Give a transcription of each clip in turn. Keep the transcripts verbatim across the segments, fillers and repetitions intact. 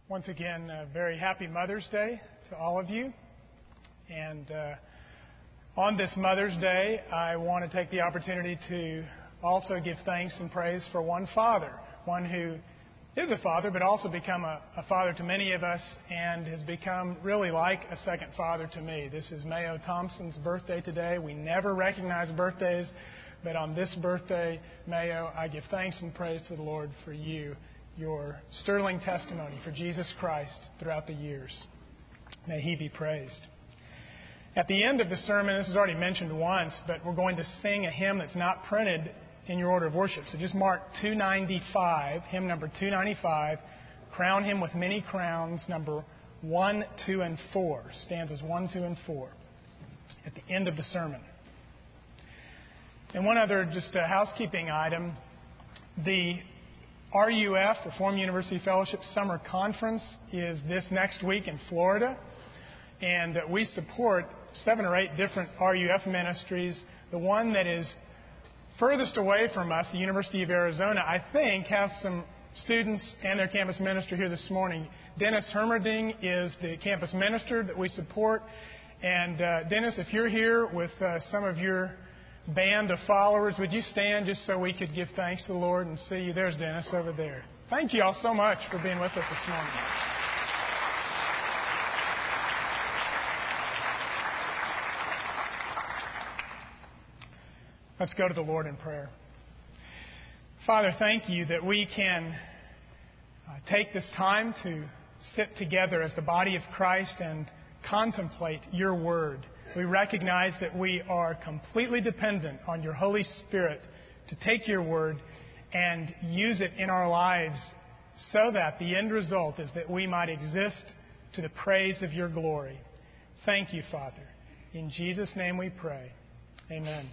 Once again, a very happy Mother's Day to all of you. And uh, on this Mother's Day, I want to take the opportunity to also give thanks and praise for one father, one who is a father, but also become a, a father to many of us and has become really like a second father to me. This is Mayo Thompson's birthday today. We never recognize birthdays, but on this birthday, Mayo, I give thanks and praise to the Lord for you, your sterling testimony for Jesus Christ throughout the years. May He be praised. At the end of the sermon, this is already mentioned once, but we're going to sing a hymn that's not printed in your order of worship. So just mark two ninety-five, hymn number two ninety-five, Crown Him with Many Crowns, number one, two, and four, stanzas one, two, and four, at the end of the sermon. And one other just a housekeeping item, the R U F, Reformed University Fellowship Summer Conference, is this next week in Florida. And we support seven or eight different R U F ministries. The one that is furthest away from us, the University of Arizona, I think has some students and their campus minister here this morning. Dennis Hermerding is the campus minister that we support. And uh, Dennis, if you're here with uh, some of your band of followers, would you stand just so we could give thanks to the Lord and see you? There's Dennis over there. Thank you all so much for being with us this morning. Let's go to the Lord in prayer. Father, thank you that we can uh, take this time to sit together as the body of Christ and contemplate your word. We recognize that we are completely dependent on your Holy Spirit to take your word and use it in our lives so that the end result is that we might exist to the praise of your glory. Thank you, Father. In Jesus' name we pray. Amen.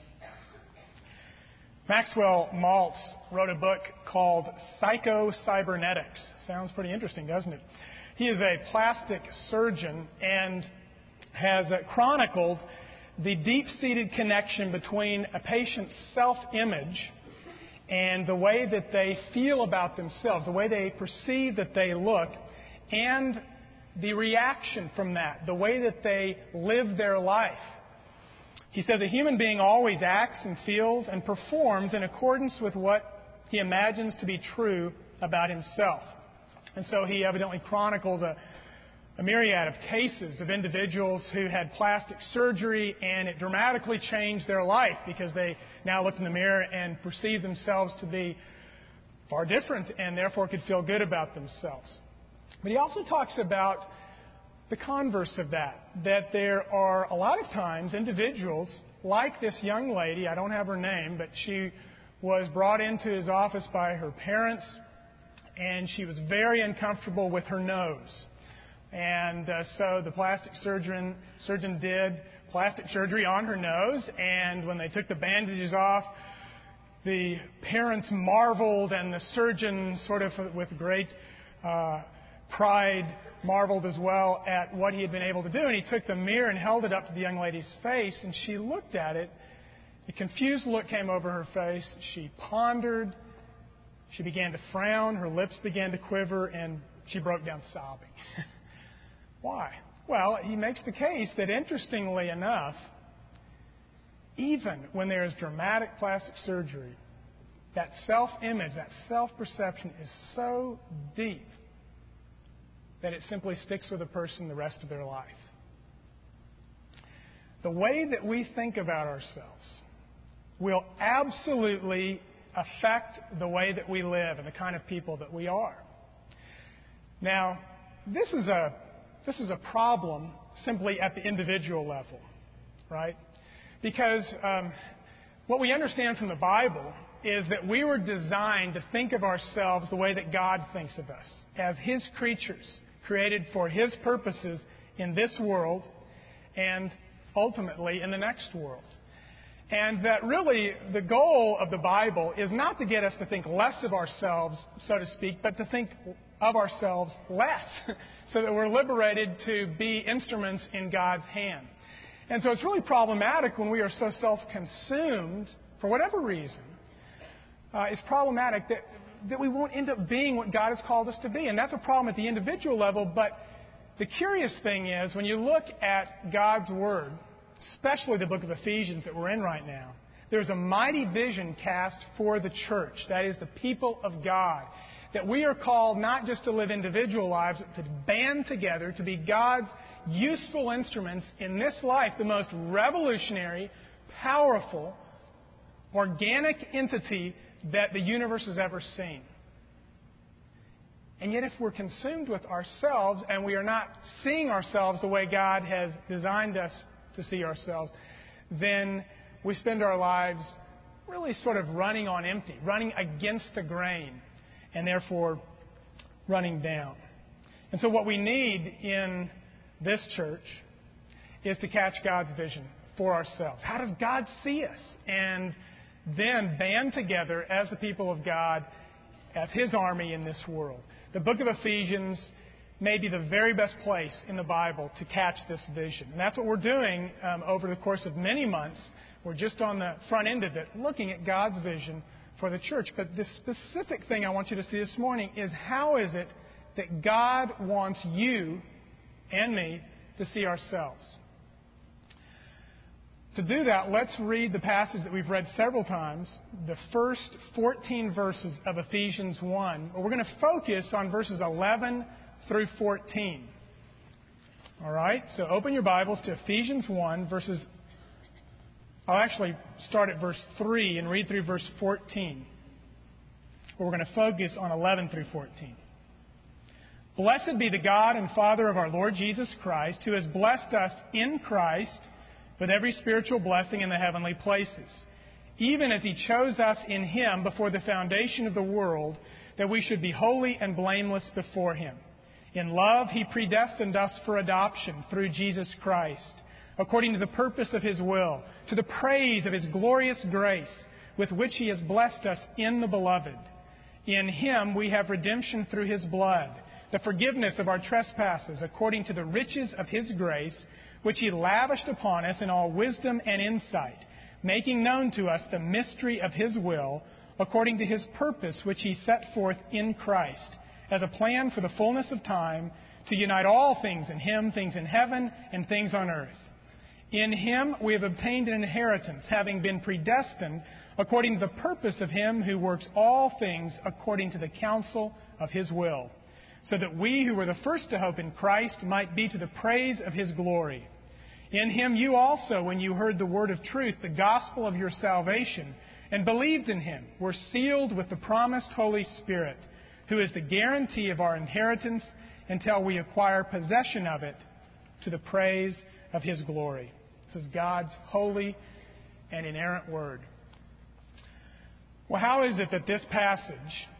Maxwell Maltz wrote a book called Psycho-Cybernetics. Sounds pretty interesting, doesn't it? He is a plastic surgeon and has chronicled the deep-seated connection between a patient's self-image and the way that they feel about themselves, the way they perceive that they look, and the reaction from that, the way that they live their life. He says a human being always acts and feels and performs in accordance with what he imagines to be true about himself. And so he evidently chronicles a A myriad of cases of individuals who had plastic surgery and it dramatically changed their life because they now looked in the mirror and perceived themselves to be far different and therefore could feel good about themselves. But he also talks about the converse of that, that there are a lot of times individuals like this young lady, I don't have her name, but she was brought into his office by her parents and she was very uncomfortable with her nose. And uh, so the plastic surgeon surgeon did plastic surgery on her nose, and when they took the bandages off, the parents marveled, and the surgeon, sort of with great uh, pride, marveled as well at what he had been able to do. And he took the mirror and held it up to the young lady's face, and she looked at it. A confused look came over her face. She pondered. She began to frown. Her lips began to quiver, and she broke down sobbing. Why? Well, he makes the case that, interestingly enough, even when there is dramatic plastic surgery, that self-image, that self-perception is so deep that it simply sticks with a person the rest of their life. The way that we think about ourselves will absolutely affect the way that we live and the kind of people that we are. Now, this is a This is a problem simply at the individual level, right? Because um, what we understand from the Bible is that we were designed to think of ourselves the way that God thinks of us, as His creatures, created for His purposes in this world and ultimately in the next world. And that really the goal of the Bible is not to get us to think less of ourselves, so to speak, but to think of ourselves less so that we're liberated to be instruments in God's hand. And so it's really problematic when we are so self-consumed, for whatever reason, uh, it's problematic that that we won't end up being what God has called us to be. And that's a problem at the individual level. But the curious thing is, when you look at God's Word, especially the book of Ephesians that we're in right now, there's a mighty vision cast for the church, that is, the people of God, that we are called not just to live individual lives, but to band together, to be God's useful instruments in this life, the most revolutionary, powerful, organic entity that the universe has ever seen. And yet if we're consumed with ourselves and we are not seeing ourselves the way God has designed us to see ourselves, then we spend our lives really sort of running on empty, running against the grain, and therefore running down. And so what we need in this church is to catch God's vision for ourselves. How does God see us? And then band together as the people of God, as His army in this world. The book of Ephesians may be the very best place in the Bible to catch this vision. And that's what we're doing um, over the course of many months. We're just on the front end of it, looking at God's vision for the church. But the specific thing I want you to see this morning is, how is it that God wants you and me to see ourselves? To do that, let's read the passage that we've read several times, the first fourteen verses of Ephesians one. We're going to focus on verses eleven through fourteen. All right? So open your Bibles to Ephesians one, verses... I'll actually start at verse three and read through verse fourteen. We're going to focus on eleven through fourteen. Blessed be the God and Father of our Lord Jesus Christ, who has blessed us in Christ with every spiritual blessing in the heavenly places, even as He chose us in Him before the foundation of the world, that we should be holy and blameless before Him. In love He predestined us for adoption through Jesus Christ, according to the purpose of His will, to the praise of His glorious grace, with which He has blessed us in the Beloved. In Him we have redemption through His blood, the forgiveness of our trespasses, according to the riches of His grace, which He lavished upon us in all wisdom and insight, making known to us the mystery of His will, according to His purpose, which He set forth in Christ, as a plan for the fullness of time, to unite all things in Him, things in heaven and things on earth. In Him we have obtained an inheritance, having been predestined according to the purpose of Him who works all things according to the counsel of His will, so that we who were the first to hope in Christ might be to the praise of His glory. In Him you also, when you heard the word of truth, the gospel of your salvation, and believed in Him, were sealed with the promised Holy Spirit, who is the guarantee of our inheritance until we acquire possession of it, to the praise of His glory. This is God's holy and inerrant word. Well, how is it that this passage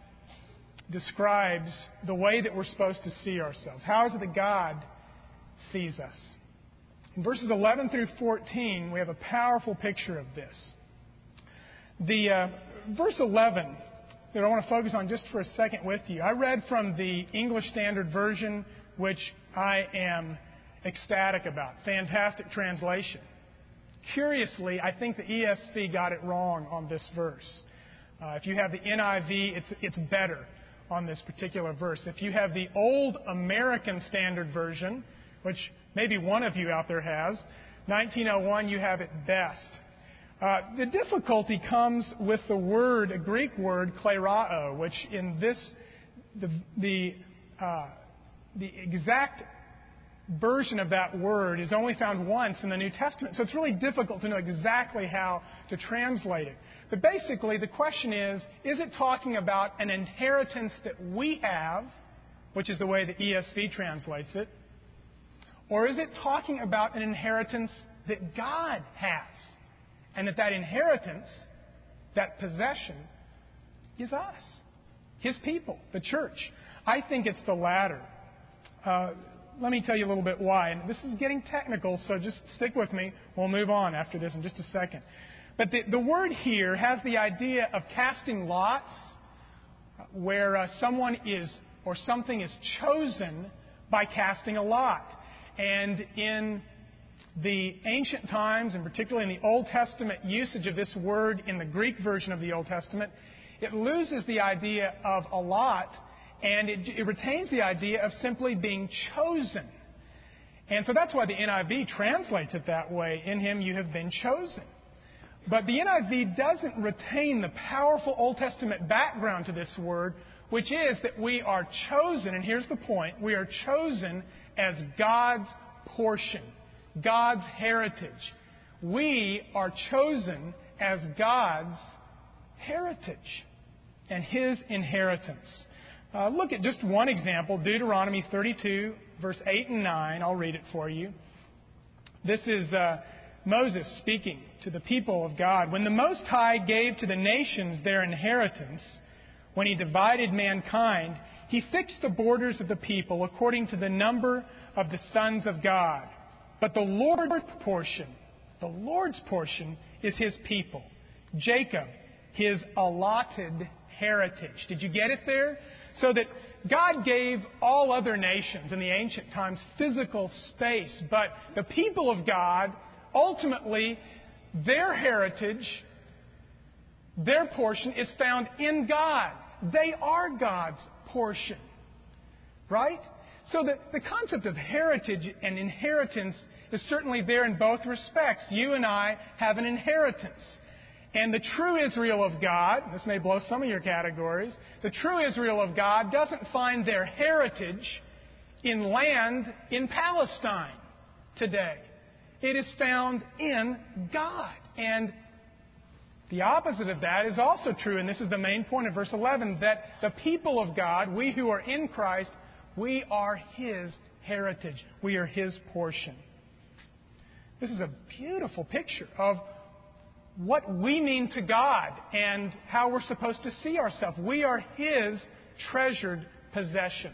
describes the way that we're supposed to see ourselves? How is it that God sees us? In verses eleven through fourteen, we have a powerful picture of this. The uh, verse eleven that I want to focus on just for a second with you, I read from the English Standard Version, which I am ecstatic about. Fantastic translation. Curiously, I think the E S V got it wrong on this verse. Uh, if you have the N I V, it's, it's better on this particular verse. If you have the Old American Standard Version, which maybe one of you out there has, nineteen oh one, you have it best. Uh, the difficulty comes with the word, a Greek word, klerao, which in this, the, the, uh, the exact version of that word is only found once in the New Testament. So it's really difficult to know exactly how to translate it. But basically, the question is, is it talking about an inheritance that we have, which is the way the E S V translates it, or is it talking about an inheritance that God has? And that that inheritance, that possession, is us, His people, the church. I think it's the latter. Uh, let me tell you a little bit why. And this is getting technical, so just stick with me. We'll move on after this in just a second. But the, the word here has the idea of casting lots, where uh, someone is or something is chosen by casting a lot. And in the ancient times, and particularly in the Old Testament usage of this word in the Greek version of the Old Testament, it loses the idea of a lot, and it, it retains the idea of simply being chosen. And so that's why the N I V translates it that way. In Him you have been chosen. But the N I V doesn't retain the powerful Old Testament background to this word, which is that we are chosen, and here's the point, we are chosen as God's portion, God's heritage. We are chosen as God's heritage and His inheritance. Uh, look at just one example, Deuteronomy thirty-two, verse eight and nine. I'll read it for you. This is uh, Moses speaking to the people of God. When the Most High gave to the nations their inheritance, when He divided mankind, He fixed the borders of the people according to the number of the sons of God. But the Lord's portion, the Lord's portion is His people, Jacob, His allotted heritage. Did you get it there? So that God gave all other nations in the ancient times physical space, but the people of God, ultimately, their heritage, their portion is found in God. They are God's portion. Right? So the, the concept of heritage and inheritance is certainly there in both respects. You and I have an inheritance. And the true Israel of God, this may blow some of your categories, the true Israel of God doesn't find their heritage in land in Palestine today. It is found in God. And the opposite of that is also true, and this is the main point of verse eleven, that the people of God, we who are in Christ, we are His heritage. We are His portion. This is a beautiful picture of what we mean to God and how we're supposed to see ourselves. We are His treasured possession.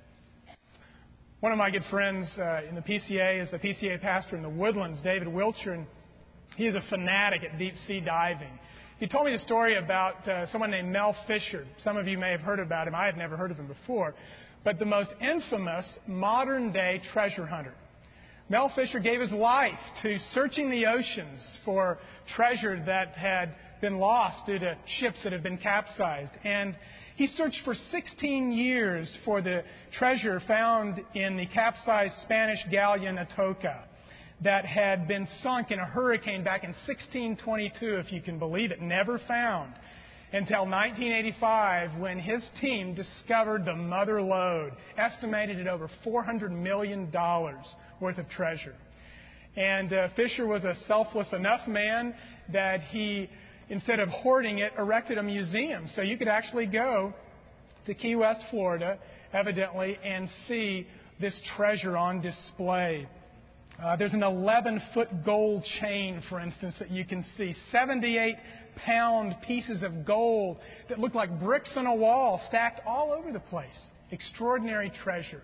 One of my good friends uh, in the P C A is the P C A pastor in the Woodlands, David Wiltshire, and he is a fanatic at deep sea diving. He told me the story about uh, someone named Mel Fisher. Some of you may have heard about him. I had never heard of him before. But the most infamous modern-day treasure hunter. Mel Fisher gave his life to searching the oceans for treasure that had been lost due to ships that had been capsized. And he searched for sixteen years for the treasure found in the capsized Spanish galleon Atocha that had been sunk in a hurricane back in sixteen twenty-two, if you can believe it, never found until nineteen eighty-five, when his team discovered the mother lode, estimated at over four hundred million dollars worth of treasure. And uh, Fisher was a selfless enough man that he, instead of hoarding it, erected a museum. So you could actually go to Key West, Florida, evidently, and see this treasure on display. Uh, there's an eleven-foot gold chain, for instance, that you can see. seventy-eight pound pieces of gold that look like bricks on a wall, stacked all over the place. Extraordinary treasure.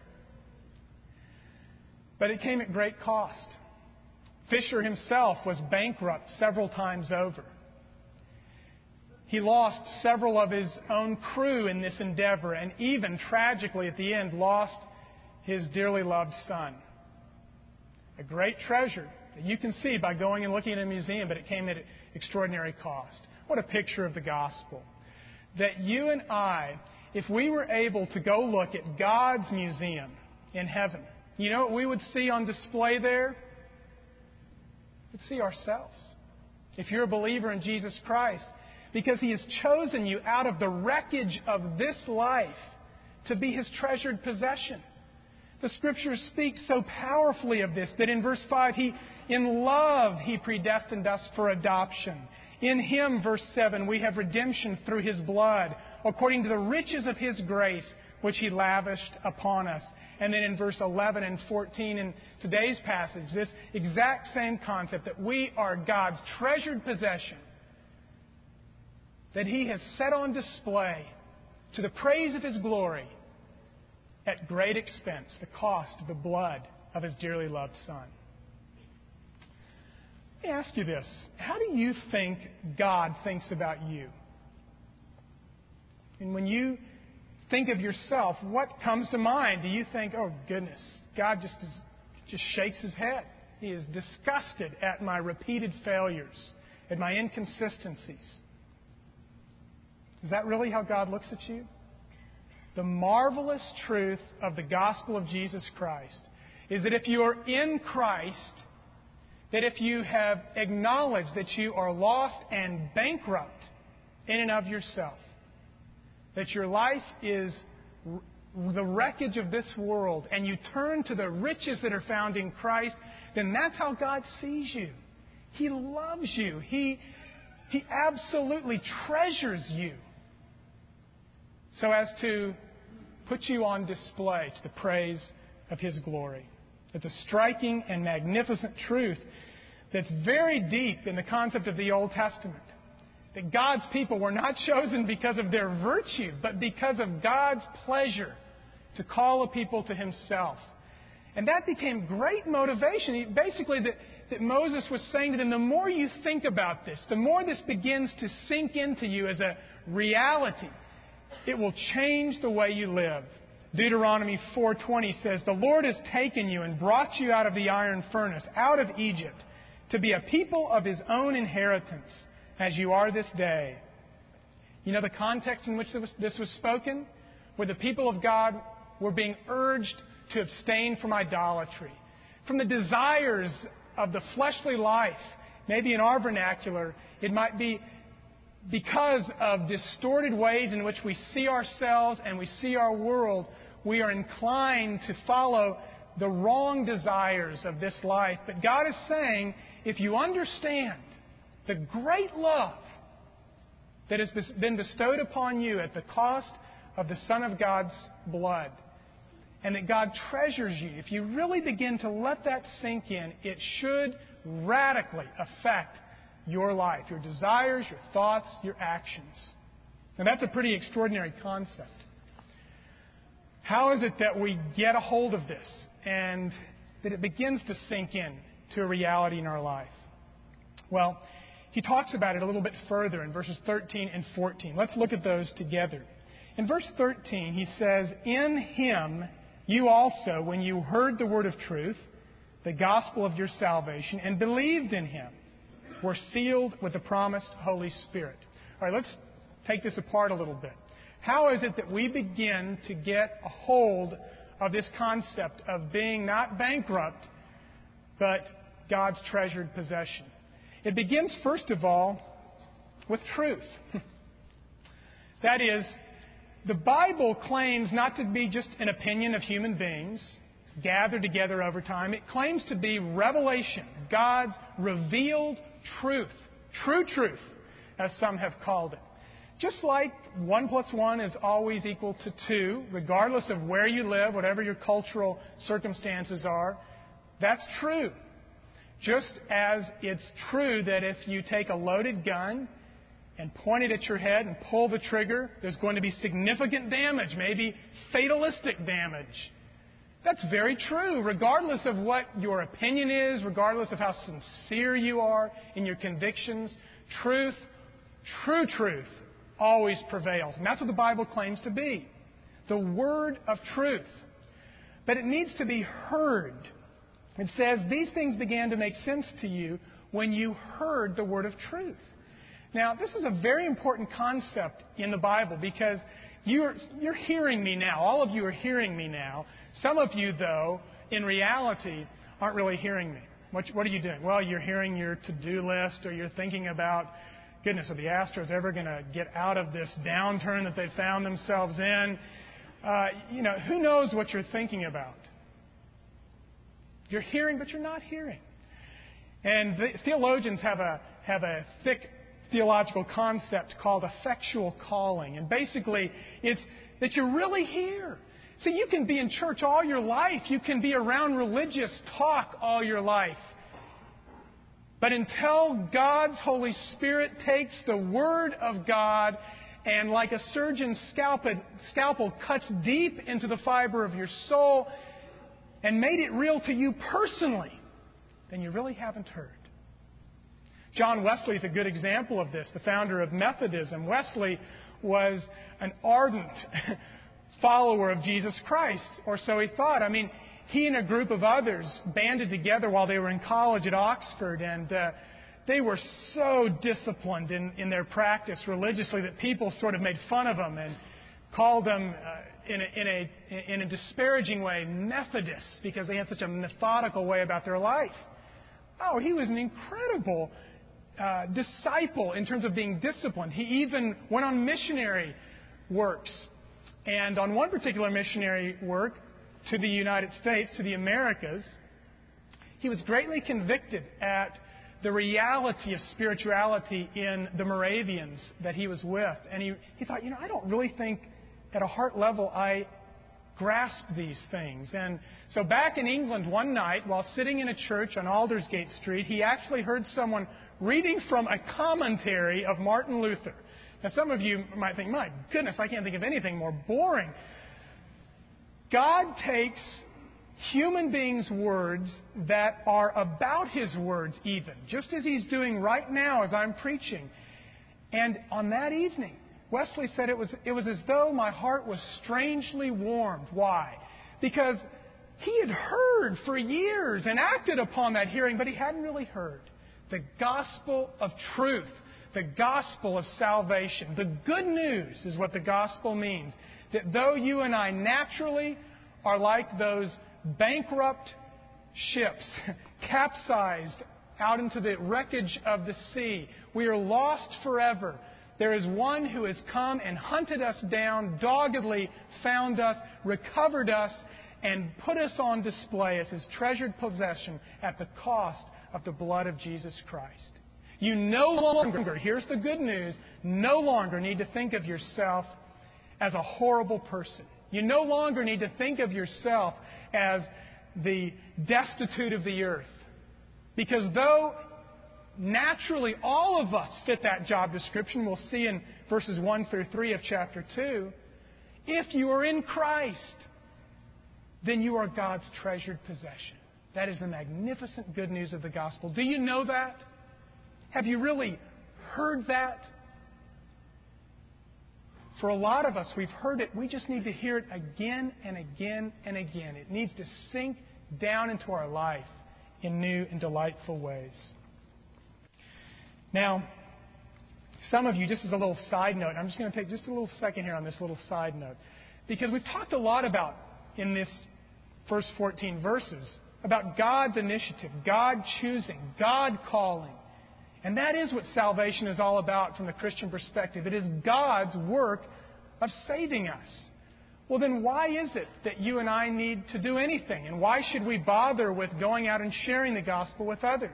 But it came at great cost. Fisher himself was bankrupt several times over. He lost several of his own crew in this endeavor, and even, tragically, at the end, lost his dearly loved son. A great treasure that you can see by going and looking at a museum, but it came at extraordinary cost. What a picture of the gospel. That you and I, if we were able to go look at God's museum in heaven, you know what we would see on display there? We'd see ourselves. If you're a believer in Jesus Christ, because He has chosen you out of the wreckage of this life to be His treasured possession. The Scriptures speak so powerfully of this that in verse five, He, in love, He predestined us for adoption. In Him, verse seven, we have redemption through His blood, according to the riches of His grace, which He lavished upon us. And then in verse eleven and fourteen in today's passage, this exact same concept that we are God's treasured possession, that He has set on display to the praise of His glory at great expense, the cost of the blood of His dearly loved Son. Let me ask you this. How do you think God thinks about you? And when you think of yourself, what comes to mind? Do you think, oh goodness, God just is, just shakes His head. He is disgusted at my repeated failures, at my inconsistencies? Is that really how God looks at you? The marvelous truth of the gospel of Jesus Christ is that if you are in Christ, that if you have acknowledged that you are lost and bankrupt in and of yourself, that your life is the wreckage of this world, and you turn to the riches that are found in Christ, then that's how God sees you. He loves you. He, he absolutely treasures you, so as to put you on display to the praise of His glory. It's a striking and magnificent truth that's very deep in the concept of the Old Testament. That God's people were not chosen because of their virtue, but because of God's pleasure to call a people to Himself. And that became great motivation. Basically, that, that Moses was saying to them, the more you think about this, the more this begins to sink into you as a reality, it will change the way you live. Deuteronomy four twenty says, "The Lord has taken you and brought you out of the iron furnace, out of Egypt, to be a people of His own inheritance, as you are this day." You know the context in which this was spoken? Where the people of God were being urged to abstain from idolatry, from the desires of the fleshly life. Maybe in our vernacular, it might be because of distorted ways in which we see ourselves and we see our world, we are inclined to follow the wrong desires of this life. But God is saying, if you understand the great love that has been bestowed upon you at the cost of the Son of God's blood, and that God treasures you, if you really begin to let that sink in, it should radically affect your life, your desires, your thoughts, your actions. And that's a pretty extraordinary concept. How is it that we get a hold of this and that it begins to sink in to a reality in our life? Well, he talks about it a little bit further in verses thirteen and fourteen. Let's look at those together. In verse thirteen, he says, "In Him you also, when you heard the word of truth, the gospel of your salvation, and believed in Him, were sealed with the promised Holy Spirit." All right, let's take this apart a little bit. How is it that we begin to get a hold of this concept of being not bankrupt, but God's treasured possession? It begins, first of all, with truth. That is, the Bible claims not to be just an opinion of human beings gathered together over time. It claims to be revelation, God's revealed truth, true truth, as some have called it. Just like one plus one is always equal to two, regardless of where you live, whatever your cultural circumstances are, that's true. Just as it's true that if you take a loaded gun and point it at your head and pull the trigger, there's going to be significant damage, maybe fatalistic damage. That's very true, regardless of what your opinion is, regardless of how sincere you are in your convictions. Truth, true truth, always prevails. And that's what the Bible claims to be. The word of truth. But it needs to be heard. It says, these things began to make sense to you when you heard the word of truth. Now, this is a very important concept in the Bible because you're, you're hearing me now. All of you are hearing me now. Some of you, though, in reality, aren't really hearing me. What, what are you doing? Well, you're hearing your to-do list, or you're thinking about, goodness, are the Astros ever going to get out of this downturn that they found themselves in? Uh, you know, who knows what you're thinking about? You're hearing, but you're not hearing. And the, theologians have a have a thick theological concept called effectual calling. And basically, it's that you're really here. See, you can be in church all your life. You can be around religious talk all your life. But until God's Holy Spirit takes the Word of God and like a surgeon's scalpel, scalpel cuts deep into the fiber of your soul and made it real to you personally, then you really haven't heard. John Wesley is a good example of this, the founder of Methodism. Wesley was an ardent follower of Jesus Christ, or so he thought. I mean, he and a group of others banded together while they were in college at Oxford, and uh, they were so disciplined in, in their practice religiously that people sort of made fun of them and called them uh, in, a, in, a, in a disparaging way Methodists because they had such a methodical way about their life. Oh, he was an incredible uh, disciple in terms of being disciplined. He even went on missionary works. And on one particular missionary work to the United States, to the Americas, he was greatly convicted at the reality of spirituality in the Moravians that he was with. And he, he thought, you know, I don't really think at a heart level I grasp these things. And so back in England one night, while sitting in a church on Aldersgate Street, he actually heard someone reading from a commentary of Martin Luther. Now, some of you might think, my goodness, I can't think of anything more boring. God takes human beings' words that are about His words even, just as He's doing right now as I'm preaching. And on that evening, Wesley said it was, it was as though my heart was strangely warmed. Why? Because he had heard for years and acted upon that hearing, but he hadn't really heard the gospel of truth, the gospel of salvation. The good news is what the gospel means. That though you and I naturally are like those bankrupt ships capsized out into the wreckage of the sea, we are lost forever. There is one who has come and hunted us down, doggedly found us, recovered us, and put us on display as His treasured possession at the cost of the blood of Jesus Christ. You no longer, here's the good news, no longer need to think of yourself as a horrible person. You no longer need to think of yourself as the destitute of the earth. Because though naturally all of us fit that job description, we'll see in verses one through three of chapter two, if you are in Christ, then you are God's treasured possession. That is the magnificent good news of the gospel. Do you know that? Have you really heard that? For a lot of us, we've heard it. We just need to hear it again and again and again. It needs to sink down into our life in new and delightful ways. Now, some of you, just as a little side note, I'm just going to take just a little second here on this little side note, because we've talked a lot about, in this first fourteen verses, about God's initiative, God choosing, God calling. And that is what salvation is all about from the Christian perspective. It is God's work of saving us. Well, then why is it that you and I need to do anything? And why should we bother with going out and sharing the gospel with others?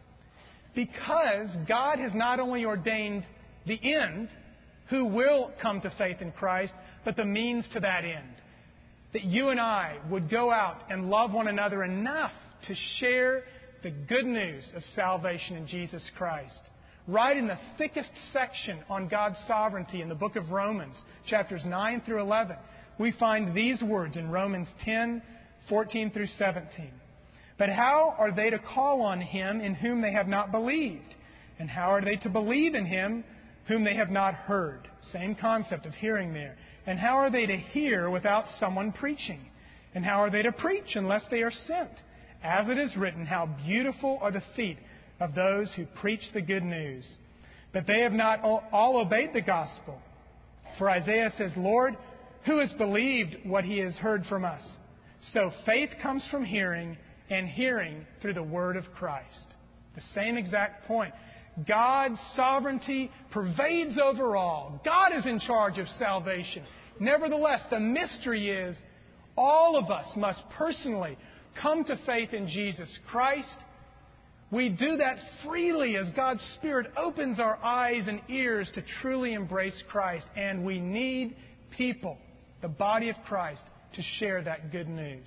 Because God has not only ordained the end, who will come to faith in Christ, but the means to that end. That you and I would go out and love one another enough to share the good news of salvation in Jesus Christ. Right in the thickest section on God's sovereignty in the book of Romans, chapters nine through eleven, we find these words in Romans ten, fourteen through seventeen. But how are they to call on Him in whom they have not believed? And how are they to believe in Him whom they have not heard? Same concept of hearing there. And how are they to hear without someone preaching? And how are they to preach unless they are sent? As it is written, how beautiful are the feet of those who preach the good news. But they have not all obeyed the gospel. For Isaiah says, Lord, who has believed what he has heard from us? So faith comes from hearing, and hearing through the word of Christ. The same exact point. God's sovereignty pervades over all. God is in charge of salvation. Nevertheless, the mystery is all of us must personally come to faith in Jesus Christ. We do that freely as God's Spirit opens our eyes and ears to truly embrace Christ. And we need people, the body of Christ, to share that good news.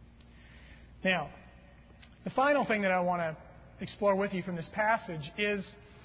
Now, the final thing that I want to explore with you from this passage is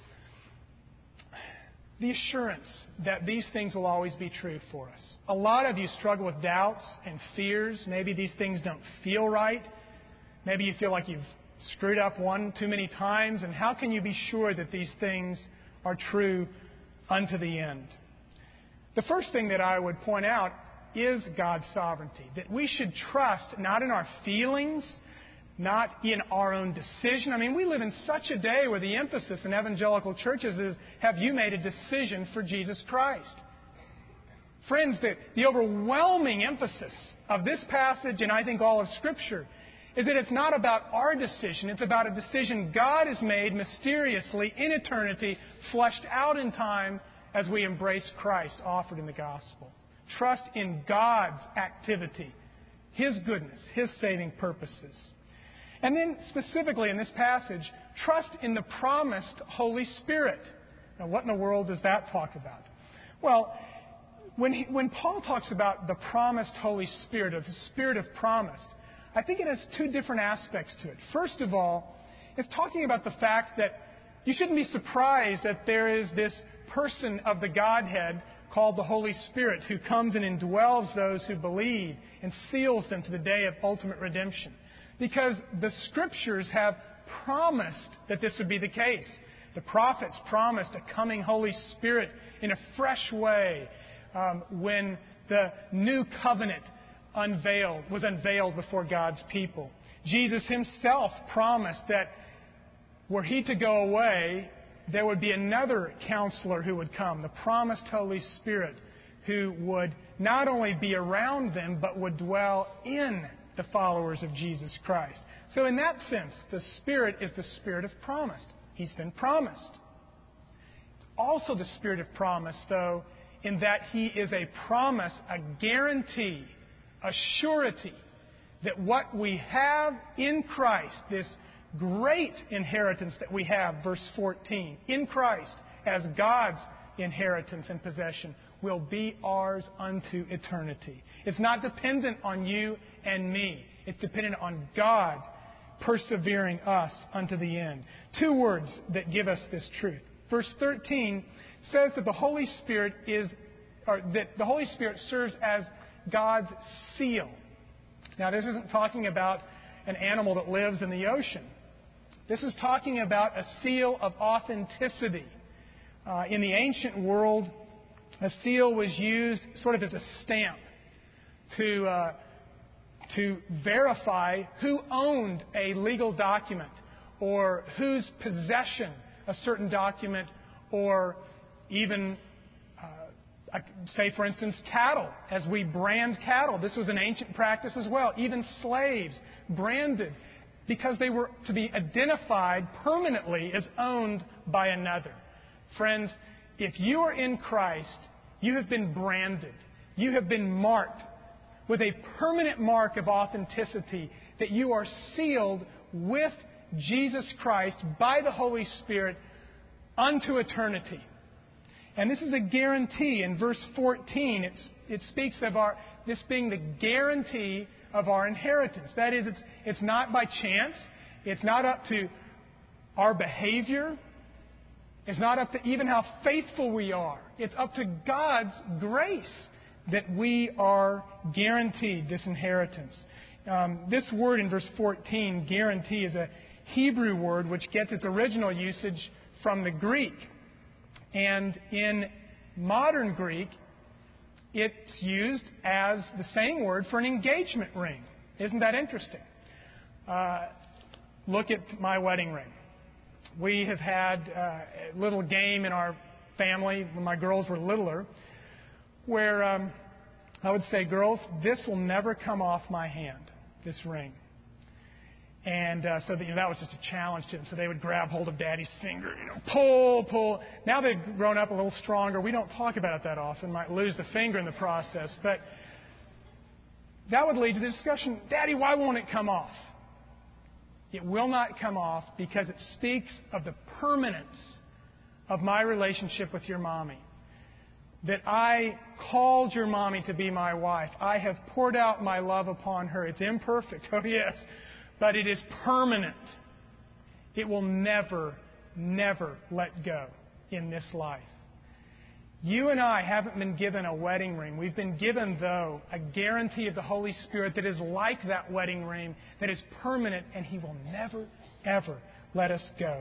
the assurance that these things will always be true for us. A lot of you struggle with doubts and fears. Maybe these things don't feel right. Maybe you feel like you've screwed up one too many times. And how can you be sure that these things are true unto the end? The first thing that I would point out is God's sovereignty. That we should trust not in our feelings, not in our own decision. I mean, we live in such a day where the emphasis in evangelical churches is, have you made a decision for Jesus Christ? Friends, the, the overwhelming emphasis of this passage, and I think all of Scripture, is that it's not about our decision. It's about a decision God has made mysteriously in eternity, fleshed out in time as we embrace Christ offered in the gospel. Trust in God's activity, His goodness, His saving purposes. And then specifically in this passage, trust in the promised Holy Spirit. Now, what in the world does that talk about? Well, when, he, when Paul talks about the promised Holy Spirit, or the Spirit of promise, I think it has two different aspects to it. First of all, it's talking about the fact that you shouldn't be surprised that there is this person of the Godhead called the Holy Spirit who comes and indwells those who believe and seals them to the day of ultimate redemption. Because the Scriptures have promised that this would be the case. The prophets promised a coming Holy Spirit in a fresh way um, when the new covenant unveiled was unveiled before God's people. Jesus Himself promised that were He to go away, there would be another counselor who would come, the promised Holy Spirit, who would not only be around them, but would dwell in the followers of Jesus Christ. So in that sense, the Spirit is the Spirit of promise. He's been promised. It's also the Spirit of promise, though, in that He is a promise, a guarantee, a surety that what we have in Christ, this great inheritance that we have, verse fourteen, in Christ as God's inheritance and possession, will be ours unto eternity. It's not dependent on you and me. It's dependent on God persevering us unto the end. Two words that give us this truth. Verse thirteen says that the Holy Spirit is, or that the Holy Spirit serves as God's seal. Now, this isn't talking about an animal that lives in the ocean. This is talking about a seal of authenticity. Uh, in the ancient world, a seal was used sort of as a stamp to, uh, to verify who owned a legal document or whose possession a certain document, or even say, for instance, cattle, as we brand cattle. This was an ancient practice as well. Even slaves branded because they were to be identified permanently as owned by another. Friends, if you are in Christ, you have been branded. You have been marked with a permanent mark of authenticity that you are sealed with Jesus Christ by the Holy Spirit unto eternity. And this is a guarantee. In verse fourteen, it's, it speaks of our this being the guarantee of our inheritance. That is, it's, it's not by chance. It's not up to our behavior. It's not up to even how faithful we are. It's up to God's grace that we are guaranteed this inheritance. Um, this word in verse fourteen, guarantee, is a Hebrew word which gets its original usage from the Greek. And in modern Greek, it's used as the same word for an engagement ring. Isn't that interesting? Uh, look at my wedding ring. We have had uh, a little game in our family when my girls were littler where um, I would say, girls, this will never come off my hand, this ring. And uh, so that, you know, that was just a challenge to them. So they would grab hold of Daddy's finger, you know, pull, pull. Now they've grown up a little stronger. We don't talk about it that often. Might lose the finger in the process. But that would lead to the discussion, Daddy, why won't it come off? It will not come off because it speaks of the permanence of my relationship with your mommy. That I called your mommy to be my wife. I have poured out my love upon her. It's imperfect, oh yes. But it is permanent. It will never, never let go in this life. You and I haven't been given a wedding ring. We've been given, though, a guarantee of the Holy Spirit that is like that wedding ring, that is permanent, and He will never, ever let us go.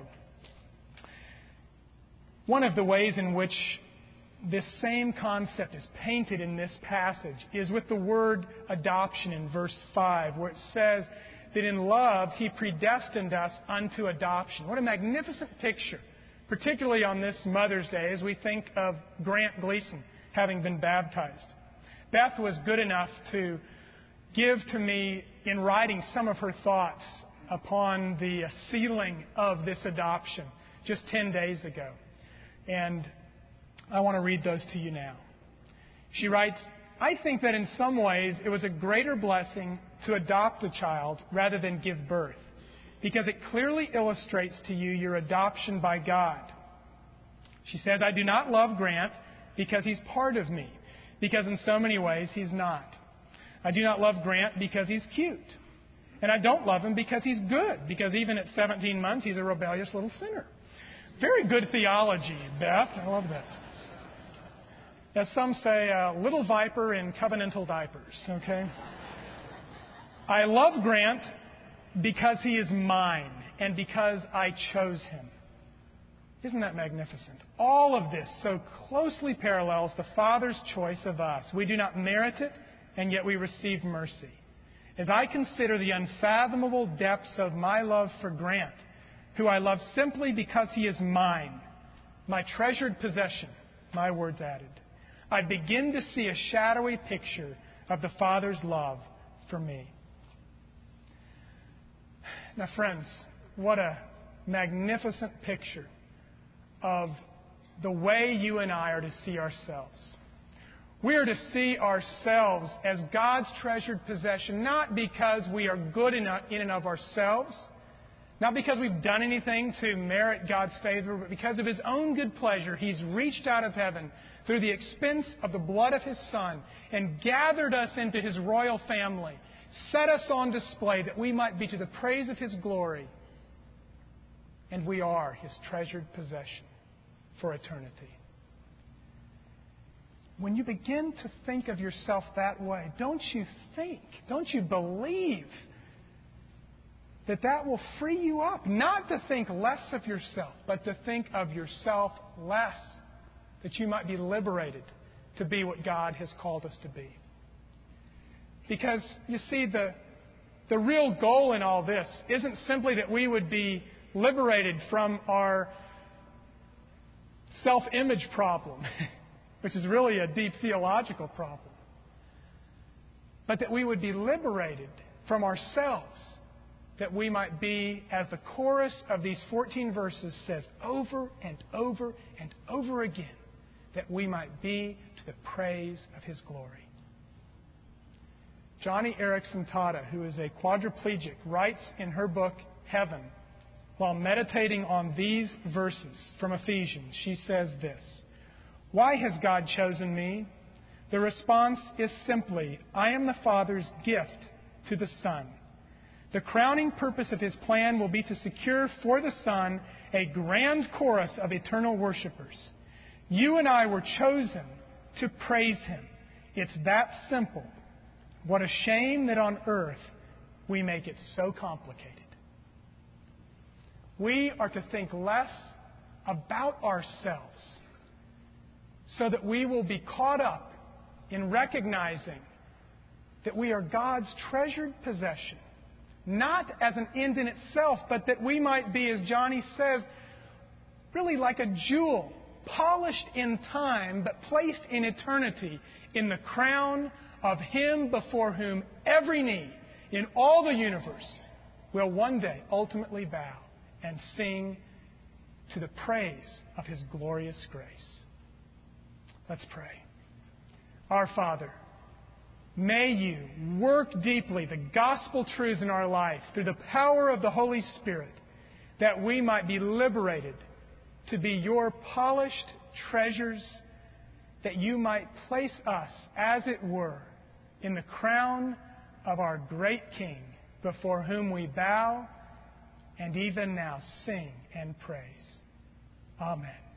One of the ways in which this same concept is painted in this passage is with the word adoption in verse five, where it says that in love He predestined us unto adoption. What a magnificent picture, particularly on this Mother's Day as we think of Grant Gleason having been baptized. Beth was good enough to give to me in writing some of her thoughts upon the sealing of this adoption just ten days ago. And I want to read those to you now. She writes, "I think that in some ways it was a greater blessing to adopt a child rather than give birth, because it clearly illustrates to you your adoption by God." She says, "I do not love Grant because he's part of me, because in so many ways he's not. I do not love Grant because he's cute. And I don't love him because he's good, because even at seventeen months he's a rebellious little sinner." Very good theology, Beth. I love that. As some say, a little viper in covenantal diapers, okay? "I love Grant because he is mine and because I chose him." Isn't that magnificent? All of this so closely parallels the Father's choice of us. We do not merit it, and yet we receive mercy. As I consider the unfathomable depths of my love for Grant, who I love simply because he is mine, my treasured possession, my words added, I begin to see a shadowy picture of the Father's love for me. Now, friends, what a magnificent picture of the way you and I are to see ourselves. We are to see ourselves as God's treasured possession, not because we are good in and of ourselves, not because we've done anything to merit God's favor, but because of His own good pleasure. He's reached out of heaven through the expense of the blood of His Son and gathered us into His royal family, set us on display that we might be to the praise of His glory. And we are His treasured possession for eternity. When you begin to think of yourself that way, don't you think, don't you believe that that will free you up, not to think less of yourself, but to think of yourself less, that you might be liberated to be what God has called us to be. Because, you see, the, the real goal in all this isn't simply that we would be liberated from our self-image problem, which is really a deep theological problem, but that we would be liberated from ourselves, that we might be, as the chorus of these fourteen verses says over and over and over again, that we might be to the praise of His glory. Johnny Erickson Tada, who is a quadriplegic, writes in her book, Heaven, while meditating on these verses from Ephesians, she says this: "Why has God chosen me? The response is simply, I am the Father's gift to the Son. The crowning purpose of His plan will be to secure for the Son a grand chorus of eternal worshipers. You and I were chosen to praise Him. It's that simple. What a shame that on earth we make it so complicated." We are to think less about ourselves so that we will be caught up in recognizing that we are God's treasured possession, not as an end in itself, but that we might be, as Johnny says, really like a jewel, polished in time, but placed in eternity in the crown of Him before whom every knee in all the universe will one day ultimately bow and sing to the praise of His glorious grace. Let's pray. Our Father, may You work deeply the gospel truths in our life through the power of the Holy Spirit, that we might be liberated to be Your polished treasures, that You might place us, as it were, in the crown of our great King, before whom we bow and even now sing and praise. Amen.